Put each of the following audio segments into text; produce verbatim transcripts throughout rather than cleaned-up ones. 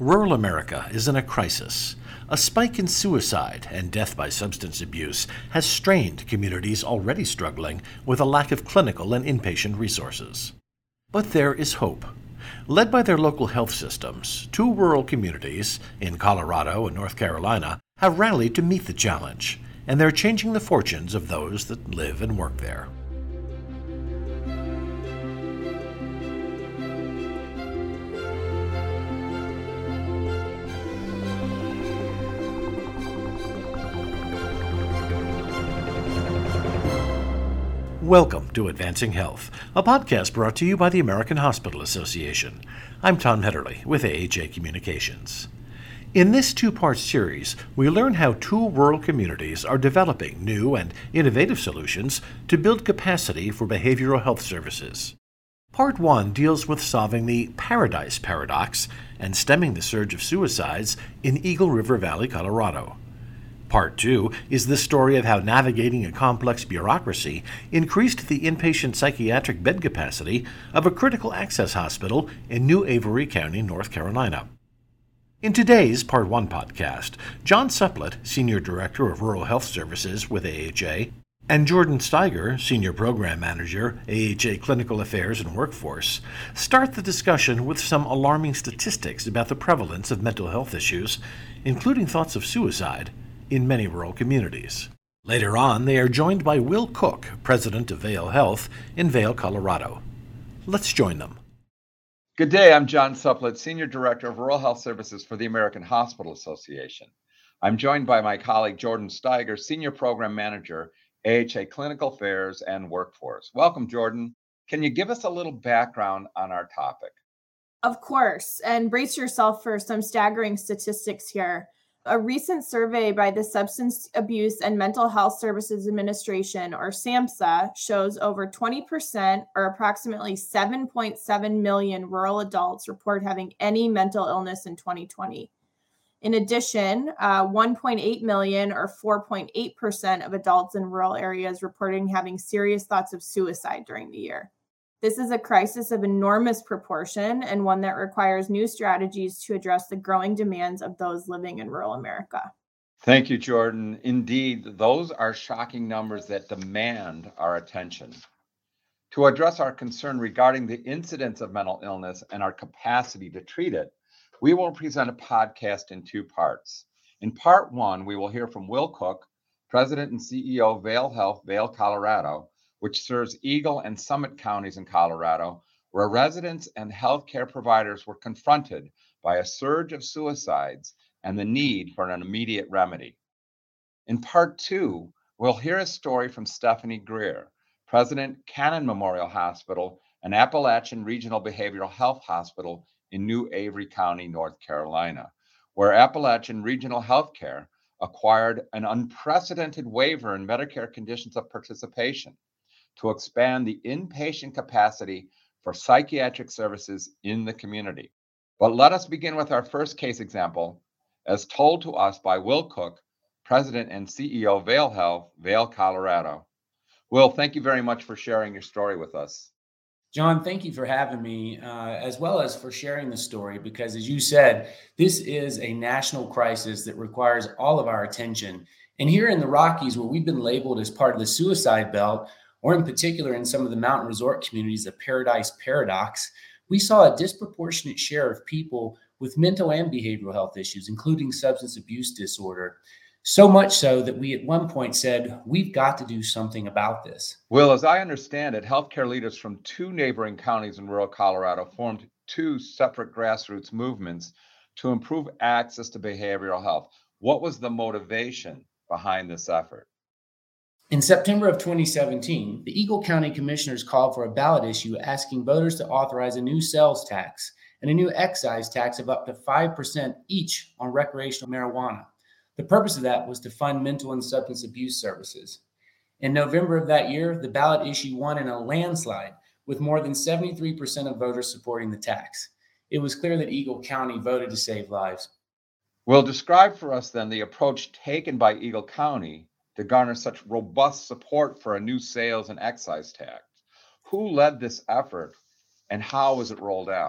Rural America is in a crisis. A spike in suicide and death by substance abuse has strained communities already struggling with a lack of clinical and inpatient resources. But there is hope. Led by their local health systems, two rural communities in Colorado and North Carolina have rallied to meet the challenge, and they're changing the fortunes of those that live and work there. Welcome to Advancing Health, a podcast brought to you by the American Hospital Association. I'm Tom Hetterly with A H A Communications. In this two-part series, we learn how two rural communities are developing new and innovative solutions to build capacity for behavioral health services. Part one deals with solving the Paradise Paradox and stemming the surge of suicides in Eagle River Valley, Colorado. Part two is the story of how navigating a complex bureaucracy increased the inpatient psychiatric bed capacity of a critical access hospital in New Avery County, North Carolina. In today's Part one podcast, John Supplett, Senior Director of Rural Health Services with A H A, and Jordan Steiger, Senior Program Manager, A H A Clinical Affairs and Workforce, start the discussion with some alarming statistics about the prevalence of mental health issues, including thoughts of suicide, in many rural communities. Later on, they are joined by Will Cook, President of Vail Health in Vail, Colorado. Let's join them. Good day, I'm John Supplett, Senior Director of Rural Health Services for the American Hospital Association. I'm joined by my colleague Jordan Steiger, Senior Program Manager, A H A Clinical Affairs and Workforce. Welcome, Jordan. Can you give us a little background on our topic? Of course, and brace yourself for some staggering statistics here. A recent survey by the Substance Abuse and Mental Health Services Administration, or SAMHSA, shows over twenty percent, or approximately seven point seven million rural adults report having any mental illness in twenty twenty. In addition, uh, one point eight million, or four point eight percent of adults in rural areas reporting having serious thoughts of suicide during the year. This is a crisis of enormous proportion and one that requires new strategies to address the growing demands of those living in rural America. Thank you, Jordan. Indeed, those are shocking numbers that demand our attention. To address our concern regarding the incidence of mental illness and our capacity to treat it, we will present a podcast in two parts. In part one, we will hear from Will Cook, President and C E O of Vail Health, Vail, Colorado, which serves Eagle and Summit counties in Colorado, where residents and healthcare providers were confronted by a surge of suicides and the need for an immediate remedy. In part two, we'll hear a story from Stephanie Greer, President, Cannon Memorial Hospital, an Appalachian Regional Behavioral Health Hospital in New Avery County, North Carolina, where Appalachian Regional Healthcare acquired an unprecedented waiver in Medicare conditions of participation to expand the inpatient capacity for psychiatric services in the community. But let us begin with our first case example, as told to us by Will Cook, President and C E O of Vail Health, Vail, Colorado. Will, thank you very much for sharing your story with us. John, thank you for having me, uh, as well as for sharing the story, because as you said, this is a national crisis that requires all of our attention. And here in the Rockies, where we've been labeled as part of the suicide belt, or in particular in some of the mountain resort communities, the Paradise Paradox, we saw a disproportionate share of people with mental and behavioral health issues, including substance abuse disorder. So much so that we at one point said, we've got to do something about this. Well, as I understand it, healthcare leaders from two neighboring counties in rural Colorado formed two separate grassroots movements to improve access to behavioral health. What was the motivation behind this effort? In September of twenty seventeen, the Eagle County Commissioners called for a ballot issue asking voters to authorize a new sales tax and a new excise tax of up to five percent each on recreational marijuana. The purpose of that was to fund mental and substance abuse services. In November of that year, the ballot issue won in a landslide, with more than seventy-three percent of voters supporting the tax. It was clear that Eagle County voted to save lives. Well, describe for us then the approach taken by Eagle County to garner such robust support for a new sales and excise tax. Who led this effort and how was it rolled out?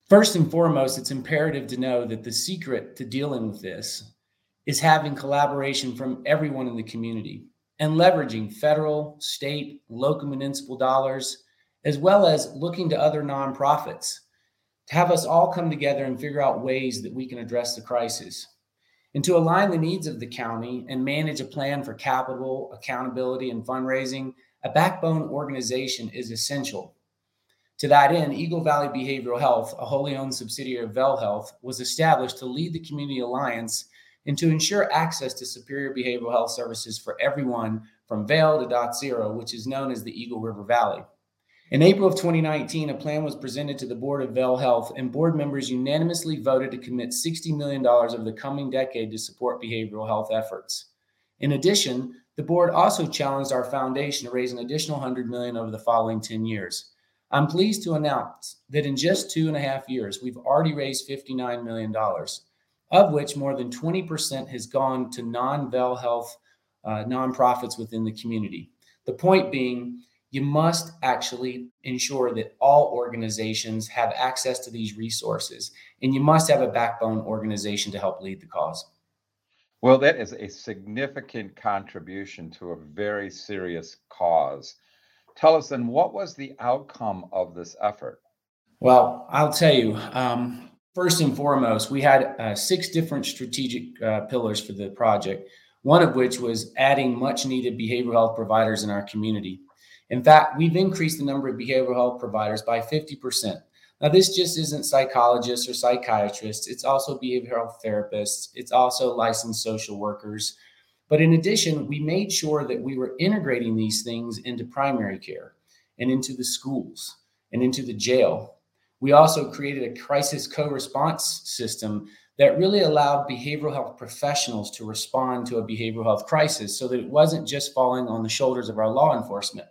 First and foremost, it's imperative to know that the secret to dealing with this is having collaboration from everyone in the community and leveraging federal, state, local municipal dollars, as well as looking to other nonprofits to have us all come together and figure out ways that we can address the crisis. And to align the needs of the county and manage a plan for capital, accountability, and fundraising, a backbone organization is essential. To that end, Eagle Valley Behavioral Health, a wholly owned subsidiary of Vell Health, was established to lead the Community Alliance and to ensure access to superior behavioral health services for everyone from Vail to Dot Zero, which is known as the Eagle River Valley. In April of twenty nineteen, a plan was presented to the board of Vell Health, and board members unanimously voted to commit sixty million dollars over the coming decade to support behavioral health efforts. In addition, the board also challenged our foundation to raise an additional one hundred million dollars over the following ten years. I'm pleased to announce that in just two and a half years, we've already raised fifty-nine million dollars, of which more than twenty percent has gone to non-Vell Health uh, nonprofits within the community. The point being, you must actually ensure that all organizations have access to these resources, and you must have a backbone organization to help lead the cause. Well, that is a significant contribution to a very serious cause. Tell us then, what was the outcome of this effort? Well, I'll tell you, um, first and foremost, we had uh, six different strategic uh, pillars for the project, one of which was adding much needed behavioral health providers in our community. In fact, we've increased the number of behavioral health providers by fifty percent. Now, this just isn't psychologists or psychiatrists. It's also behavioral health therapists. It's also licensed social workers. But in addition, we made sure that we were integrating these things into primary care and into the schools and into the jail. We also created a crisis co-response system that really allowed behavioral health professionals to respond to a behavioral health crisis so that it wasn't just falling on the shoulders of our law enforcement.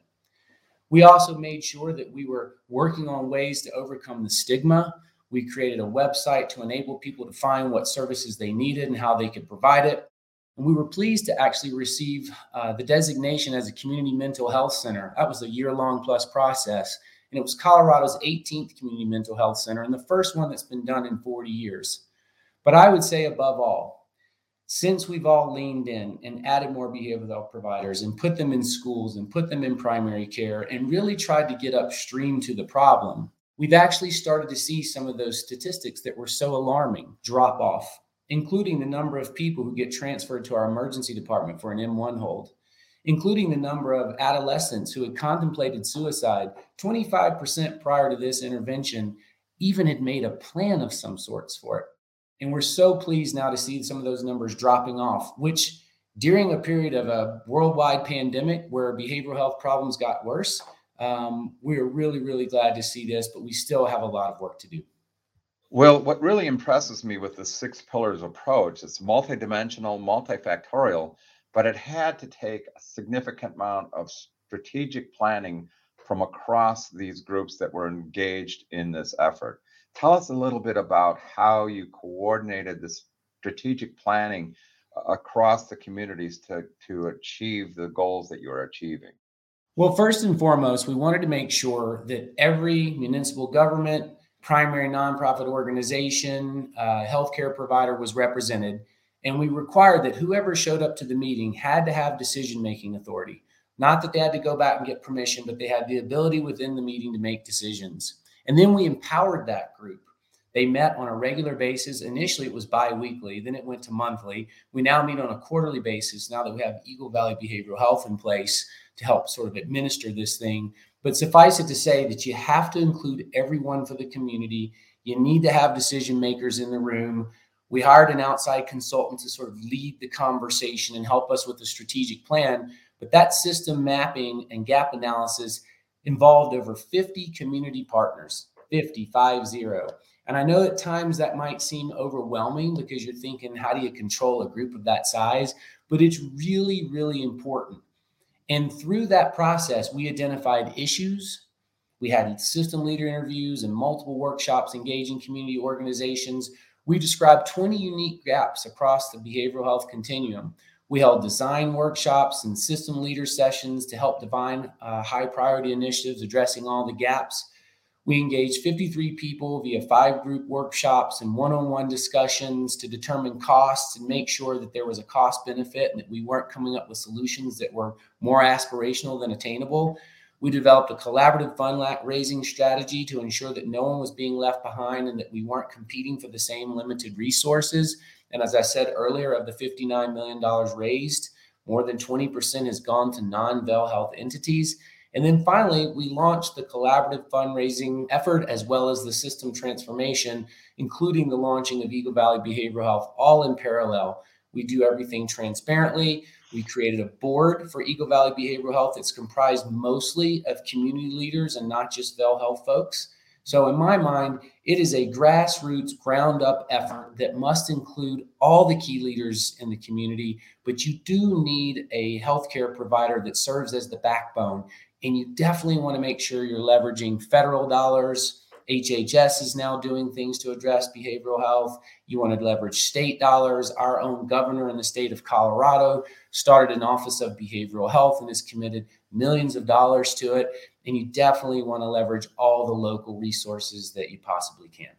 We also made sure that we were working on ways to overcome the stigma. We created a website to enable people to find what services they needed and how they could provide it. And we were pleased to actually receive uh, the designation as a community mental health center. That was a year-long plus process. And it was Colorado's eighteenth community mental health center and the first one that's been done in forty years. But I would say above all, since we've all leaned in and added more behavioral health providers and put them in schools and put them in primary care and really tried to get upstream to the problem, we've actually started to see some of those statistics that were so alarming drop off, including the number of people who get transferred to our emergency department for an M one hold, including the number of adolescents who had contemplated suicide. twenty-five percent prior to this intervention even had made a plan of some sorts for it. And we're so pleased now to see some of those numbers dropping off, which during a period of a worldwide pandemic where behavioral health problems got worse, um, we're really, really glad to see this, but we still have a lot of work to do. Well, what really impresses me with the six pillars approach, it's multidimensional, multifactorial, but it had to take a significant amount of strategic planning from across these groups that were engaged in this effort. Tell us a little bit about how you coordinated this strategic planning across the communities to, to achieve the goals that you're achieving. Well, first and foremost, we wanted to make sure that every municipal government, primary nonprofit organization, uh, healthcare provider was represented. And we required that whoever showed up to the meeting had to have decision-making authority. Not that they had to go back and get permission, but they had the ability within the meeting to make decisions. And then we empowered that group. They met on a regular basis. Initially, it was bi-weekly. Then it went to monthly. We now meet on a quarterly basis now that we have Eagle Valley Behavioral Health in place to help sort of administer this thing. But suffice it to say that you have to include everyone for the community. You need to have decision makers in the room. We hired an outside consultant to sort of lead the conversation and help us with the strategic plan. But that system mapping and gap analysis involved over fifty community partners, fifty, five zero. And I know at times that might seem overwhelming because you're thinking, how do you control a group of that size? But it's really, really important. And through that process, we identified issues. We had system leader interviews and multiple workshops engaging community organizations. We described twenty unique gaps across the behavioral health continuum. We held design workshops and system leader sessions to help define uh, high priority initiatives addressing all the gaps. We engaged fifty-three people via five group workshops and one-on-one discussions to determine costs and make sure that there was a cost benefit and that we weren't coming up with solutions that were more aspirational than attainable. We developed a collaborative fundraising strategy to ensure that no one was being left behind and that we weren't competing for the same limited resources. And as I said earlier, of the fifty-nine million dollars raised, more than twenty percent has gone to non-Bell Health entities. And then finally, we launched the collaborative fundraising effort as well as the system transformation, including the launching of Eagle Valley Behavioral Health, all in parallel. We do everything transparently. We created a board for Eagle Valley Behavioral Health. It's comprised mostly of community leaders and not just Bell Health folks. So in my mind, it is a grassroots, ground-up effort that must include all the key leaders in the community, but you do need a healthcare provider that serves as the backbone. And you definitely want to make sure you're leveraging federal dollars. H H S is now doing things to address behavioral health. You want to leverage state dollars. Our own governor in the state of Colorado started an Office of Behavioral Health and has committed millions of dollars to it. And you definitely want to leverage all the local resources that you possibly can.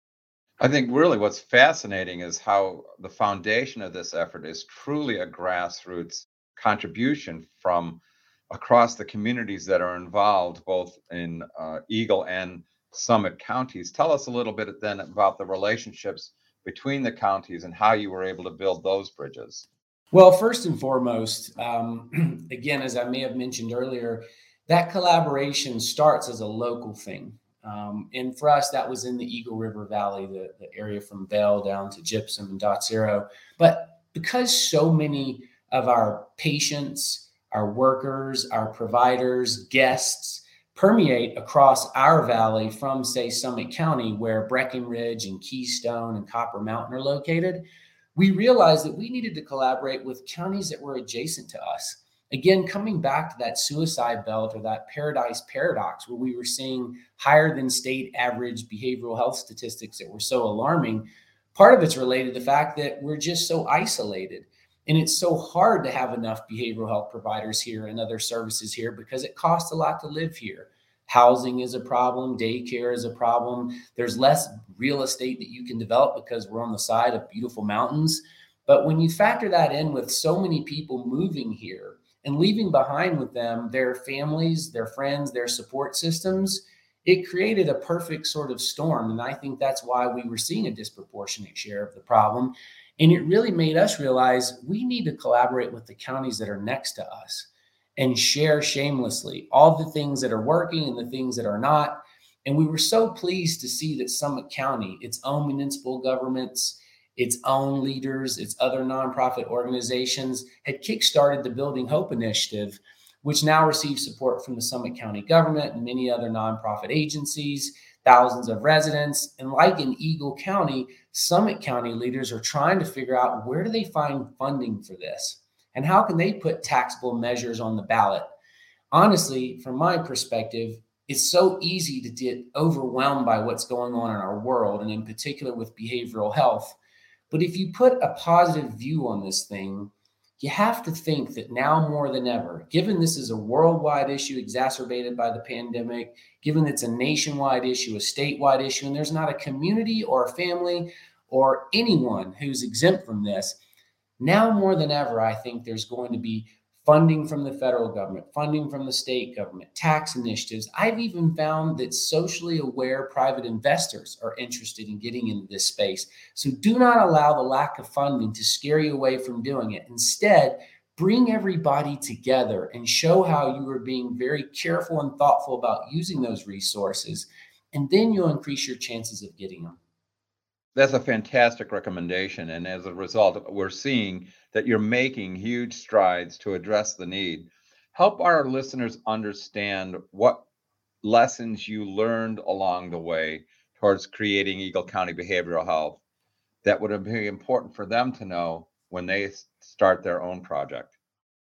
I think really what's fascinating is how the foundation of this effort is truly a grassroots contribution from across the communities that are involved, both in uh, Eagle and Summit counties. Tell us a little bit then about the relationships between the counties and how you were able to build those bridges. Well, first and foremost, um, again, as I may have mentioned earlier, that collaboration starts as a local thing. Um, and for us, that was in the Eagle River Valley, the, the area from Bell down to Gypsum and Dot Zero. But because so many of our patients, our workers, our providers, guests permeate across our valley from, say, Summit County, where Breckenridge and Keystone and Copper Mountain are located, we realized that we needed to collaborate with counties that were adjacent to us. Again, coming back to that suicide belt or that paradise paradox where we were seeing higher than state average behavioral health statistics that were so alarming, part of it's related to the fact that we're just so isolated. And it's so hard to have enough behavioral health providers here and other services here because it costs a lot to live here. Housing is a problem. Daycare is a problem. There's less real estate that you can develop because we're on the side of beautiful mountains. But when you factor that in with so many people moving here and leaving behind with them their families, their friends, their support systems, it created a perfect sort of storm. And I think that's why we were seeing a disproportionate share of the problem. And it really made us realize we need to collaborate with the counties that are next to us and share shamelessly all the things that are working and the things that are not. And we were so pleased to see that Summit County, its own municipal governments, its own leaders, its other nonprofit organizations had kickstarted the Building Hope Initiative, which now receives support from the Summit County government and many other nonprofit agencies, thousands of residents. And like in Eagle County, Summit County leaders are trying to figure out where do they find funding for this and how can they put taxable measures on the ballot. Honestly, from my perspective, it's so easy to get overwhelmed by what's going on in our world and in particular with behavioral health. But if you put a positive view on this thing, you have to think that now more than ever, given this is a worldwide issue exacerbated by the pandemic, given it's a nationwide issue, a statewide issue, and there's not a community or a family or anyone who's exempt from this, now more than ever, I think there's going to be funding from the federal government, funding from the state government, tax initiatives. I've even found that socially aware private investors are interested in getting into this space. So do not allow the lack of funding to scare you away from doing it. Instead, bring everybody together and show how you are being very careful and thoughtful about using those resources, and then you'll increase your chances of getting them. That's a fantastic recommendation. And as a result, we're seeing that you're making huge strides to address the need. Help our listeners understand what lessons you learned along the way towards creating Eagle County Behavioral Health that would be important for them to know when they start their own project.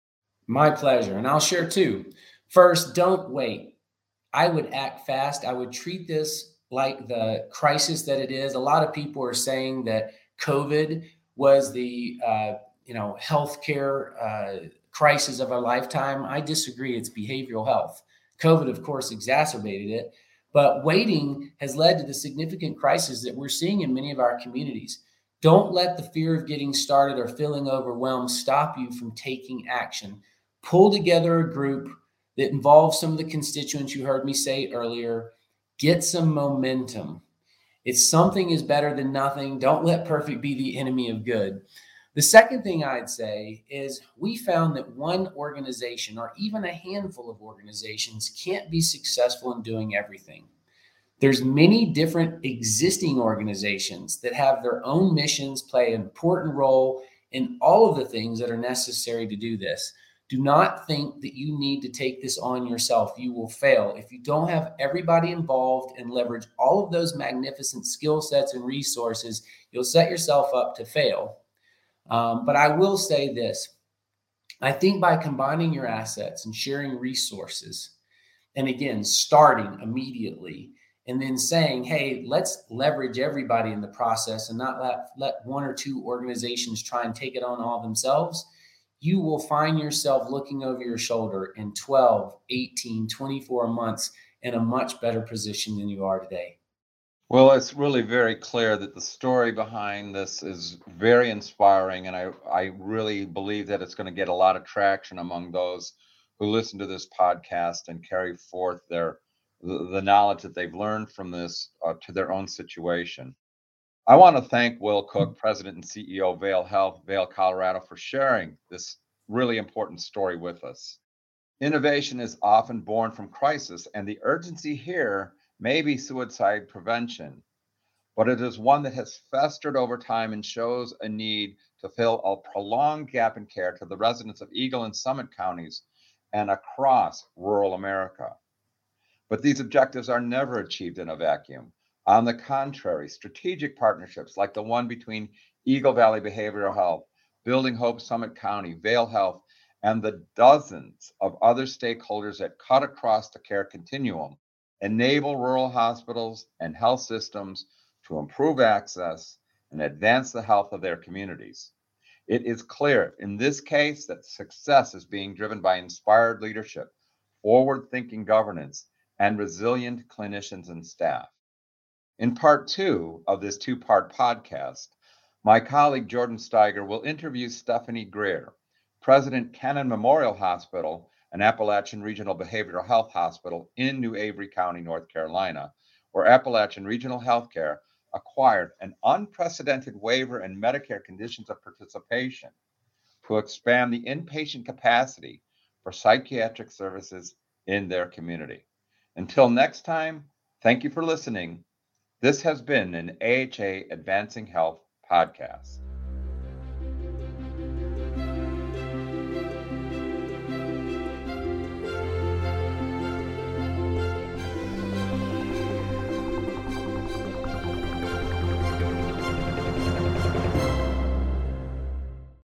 My pleasure. And I'll share two. First, don't wait. I would act fast. I would treat this like the crisis that it is. A lot of people are saying that COVID was the uh, you know healthcare uh, crisis of our lifetime. I disagree. It's behavioral health. COVID, of course, exacerbated it, But waiting has led to the significant crisis that we're seeing in many of our communities. Don't let the fear of getting started or feeling overwhelmed stop you from taking action. Pull together a group that involves some of the constituents you heard me say earlier. Get some momentum. If something is better than nothing, don't let perfect be the enemy of good. The second thing I'd say is we found that one organization or even a handful of organizations can't be successful in doing everything. There's many different existing organizations that have their own missions, play an important role in all of the things that are necessary to do this. Do not think that you need to take this on yourself. You will fail. If you don't have everybody involved and leverage all of those magnificent skill sets and resources, you'll set yourself up to fail. Um, but I will say this. I think by combining your assets and sharing resources, and again, starting immediately, and then saying, hey, let's leverage everybody in the process and not let, let one or two organizations try and take it on all themselves, you will find yourself looking over your shoulder in twelve, eighteen, twenty-four months in a much better position than you are today. Well, it's really very clear that the story behind this is very inspiring, and I, I really believe that it's going to get a lot of traction among those who listen to this podcast and carry forth their the, the knowledge that they've learned from this uh, to their own situation. I want to thank Will Cook, President and C E O of Vail Health, Vail, Colorado, for sharing this really important story with us. Innovation is often born from crisis, and the urgency here may be suicide prevention, but it is one that has festered over time and shows a need to fill a prolonged gap in care to the residents of Eagle and Summit counties and across rural America. But these objectives are never achieved in a vacuum. On the contrary, strategic partnerships like the one between Eagle Valley Behavioral Health, Building Hope Summit County, Vail Health, and the dozens of other stakeholders that cut across the care continuum enable rural hospitals and health systems to improve access and advance the health of their communities. It is clear in this case that success is being driven by inspired leadership, forward-thinking governance, and resilient clinicians and staff. In part two of this two-part podcast, my colleague Jordan Steiger will interview Stephanie Greer, President Kennan Memorial Hospital, an Appalachian Regional Behavioral Health Hospital in New Avery County, North Carolina, where Appalachian Regional Healthcare acquired an unprecedented waiver in Medicare conditions of participation to expand the inpatient capacity for psychiatric services in their community. Until next time, thank you for listening. This has been an A H A Advancing Health podcast.